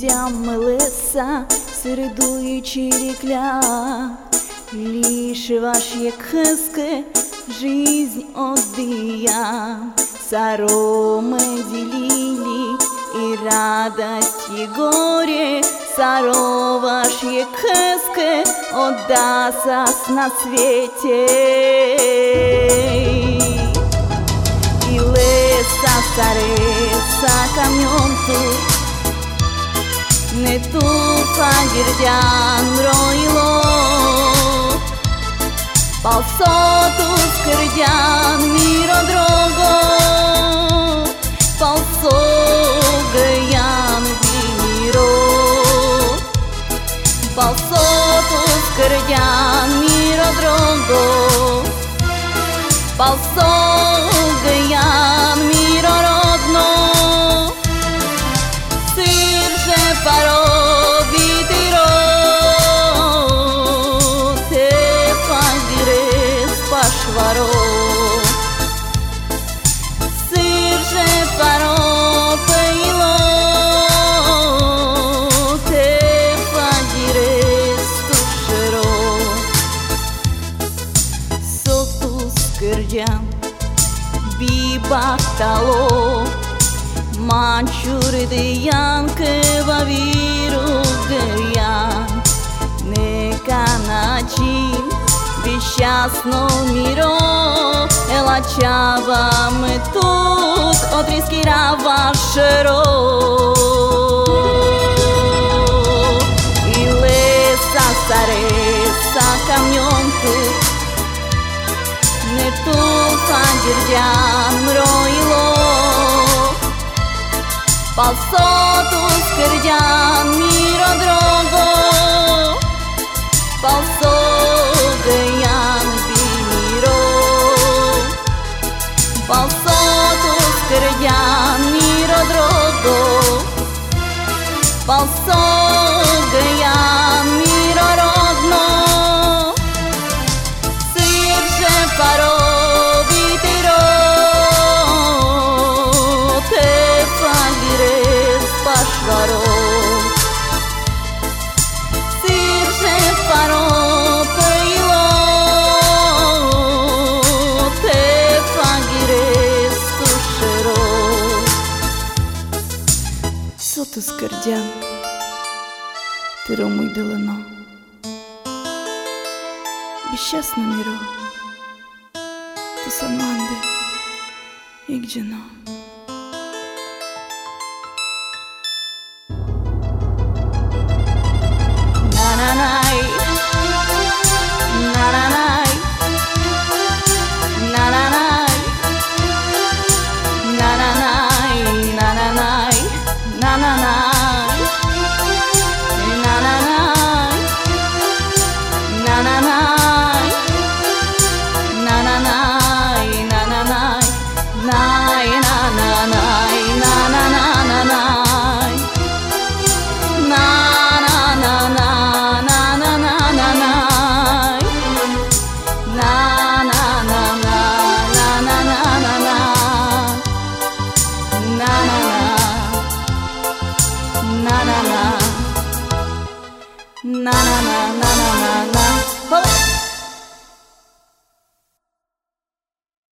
дождям леса, середуючи рекля. Лишь ваши кыски жизнь одия, саромы делили и радость и горе. Саро ваши кыски отдаса на свете. И леса стареца камнем тут, не туфа гирдян роило. Полсоту скрдян миро дрого, полсогаян миро. Полсоту скрдян миро дрого, полсогаян миро родно. Сирже паро битиро, те фагире спашваро. Сирже паро пейло, те фагире стушеро. Соту скрдян бибактало, Манчурдиян кевавиругаян, нека начин бесчастно миро. Елачава мы тут от рискира вашеро. И леса стареца камнем тут, не туфа гирдян роило. Полсоту скрдян миро дрого, полсогаян миро. Полсоту скрдян миро дрого, полсогаян миро родно. Сирже паро битиро, те фагире спашваро. Сирже паро пейло, те фагире стушеро. Сото скърдян, теро мой делано, безчастно миро, то саманде и гджено. Na-na-nai, na-na-nai, na-na-nai, na-na-nai, na-na-nai, na-na-nai, na-na-nai, na-na-nai, na-na-nai, na-na-nai, nai, na-na-nai, na-na-na-na-nai. Na na na na na na na.